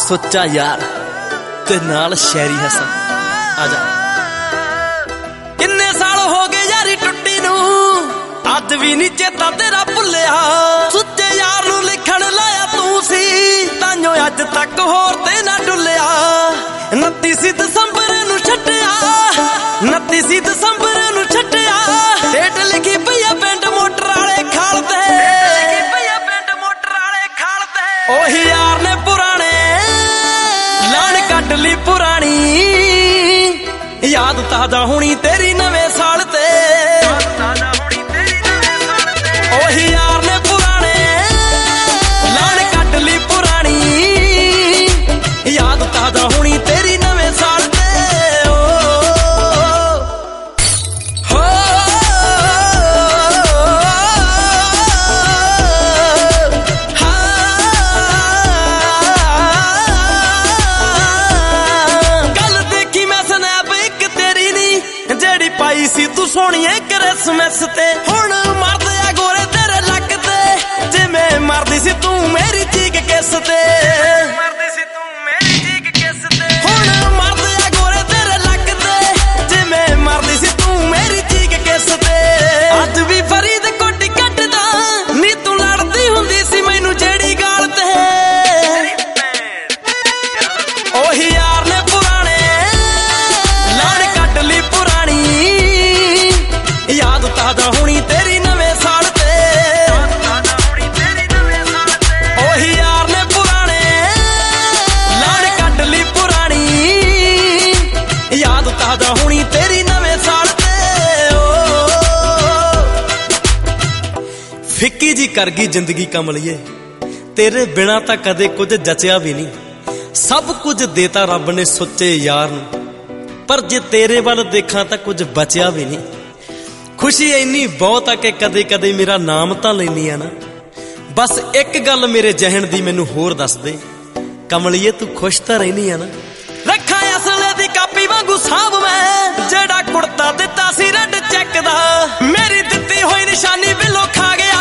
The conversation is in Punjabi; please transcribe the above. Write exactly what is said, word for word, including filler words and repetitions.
ਸੁੱਚਾ ਯਾਰ ਤੇ ਨਾਲ ਸ਼ਾਇਰੀ ਹਸਨ ਆ ਜਾ। ਕਿੰਨੇ ਸਾਲ ਹੋ ਗਏ ਯਾਰੀ ਟੁੱਟੀ ਨੂੰ, ਅੱਜ ਵੀ ਨੀ ਚੇਤਾ ਤੇਰਾ ਭੁੱਲਿਆ। ਸੁੱਚੇ ਯਾਰ ਨੂੰ ਲਿਖਣ ਲਾਇਆ ਤੂੰ ਸੀ, ਤਾਂਯੋ ਅੱਜ ਤੱਕ ਹੋਰ ਤੇ ਨਾ ਡੁੱਲਿਆ। ਉਨੱਤੀ ਸੀ ਦਸੰਬਰ ਨੂੰ ਛੱਡਿਆ, ਉਨੱਤੀ ਸੀ ਦਸੰਬਰ ਨੂੰ ਛੱਡਿਆ। ਡੇਟ ਲਿਖੀ ਪਈ ਆ ਪਿੰਡ ਮੋਟਰ ਵਾਲੇ ਖਾਲ ਤੇ, ਉਹੀ ਯਾਰ ਨੇ ਪੁਰਾਣੇ ਲਾਣ ਕੱਢ ਲਈ ਪੁਰਾਣੀ, ਯਾਦ ਤਾਜ਼ਾ ਹੋਣੀ ਤੇਰੀ ਨਵੇਂ ਸਾਲ ਤੇ। ਉਹੀ ਯਾਰ ਨੇ ਪੁਰਾਣੇ ਲਾਣ ਕੱਢ ਲਈ ਪੁਰਾਣੀ, ਯਾਦ ਤਾਜ਼ਾ ਹੋਣੀ ਤੇਰੀ ਨਵੇਂ ਸਾਲ ਤੇ। ਪਾਈ ਸੀ ਤੂੰ ਸੋਹਣੀਏ ਕ੍ਰਿਸਮਸ ਤੇ, ਹੁਣ ਮਰਦੇ ਆ ਗੋਰੇ ਤੇਰੇ ਲੱਕ ਤੇ, ਜਿਵੇਂ ਮਰਦੀ ਸੀ ਤੂੰ ਮੇਰੀ ਚੀਕ ਕਿਸ ਤੇ। ਮਰਦੀ ਸੀ ਤੂੰ ਮੇਰੀ ਚੀਕ ਕਿਸ ਤੇ, ਹੁਣ ਮਰਦੇ ਆ ਗੋਰੇ ਤੇਰੇ ਲੱਕ ਤੇ, ਜਿਵੇਂ ਮਰਦੀ ਸੀ ਤੂੰ ਮੇਰੀ ਚੀਕ ਕਿਸ ਤੇ। ਅੱਜ ਵੀ ਫਰੀਦ ਕੋਟੀ ਕੱਟਦਾ ਨੀ ਤੂੰ ਲੜਦੀ ਹੁੰਦੀ ਸੀ ਮੈਨੂੰ ਜਿਹੜੀ ਗਾਲ ਤੇ। ਉਹੀ ਯਾਰ ਨੇ ਪੁਰਾਣੇ ਲਾਣ ਕੱਢ ਲਈ ਪੁਰਾਣੀ, ਯਾਦ ਤਾਜ਼ਾ ਹੋਣੀ ਤੇਰੀ ਨਵੇਂ ਸਾਲ ਤੇ। ਉਹੀ ਯਾਰ ਨੇ ਪੁਰਾਣੇ ਲਾਣ ਕੱਢ ਲਈ ਪੁਰਾਣੀ, ਯਾਦ ਤਾਜ਼ਾ ਹੋਣੀ ਤੇਰੀ ਨਵੇਂ ਸਾਲ ਤੇ। ਫਿੱਕੀ ਜੀ ਕਰ ਗਈ ਜ਼ਿੰਦਗੀ ਕਮਲੀਏ, ਤੇਰੇ ਬਿਨਾਂ ਤਾਂ ਕਦੇ ਕੁਝ ਜਚਿਆ ਵੀ ਨਹੀਂ। ਸਭ ਕੁਝ ਦੇਤਾ ਰੱਬ ਨੇ ਸੁੱਚੇ ਯਾਰ ਨੂੰ, ਪਰ ਜੇ ਤੇਰੇ ਵੱਲ ਦੇਖਾਂ ਤਾਂ ਕੁਝ ਬਚਿਆ ਵੀ ਨਹੀਂ। ਖੁਸ਼ੀ ਇੰਨੀ ਬਹੁਤ ਆ ਕਿ ਕਦੇ ਕਦੇ ਮੇਰਾ ਨਾਮ ਤਾਂ ਲੈਨੀ ਆ ਨਾ। ਬਸ ਇੱਕ ਗੱਲ ਮੇਰੇ ਜਹਨ ਦੀ ਮੈਨੂੰ ਹੋਰ ਦੱਸ ਦੇ, ਕਮਲੀਏ ਤੂੰ ਖੁਸ਼ ਤਾਂ ਰਹਿਨੀ ਆ ਨਾ। ਰੱਖਾਂ ਅਸਲੇ ਦੀ ਕਾਪੀ ਵਾਂਗੂ ਸਾਂਭ ਮੈਂ, ਜਿਹੜਾ ਕੁੜਤਾ ਦਿੱਤਾ ਸੀ ਰੈੱਡ ਚੈੱਕ ਦਾ, ਮੇਰੀ ਦਿੱਤੀ ਹੋਈ ਨਿਸ਼ਾਨੀ ਬਿੱਲੋ ਖਾ ਗਿਆ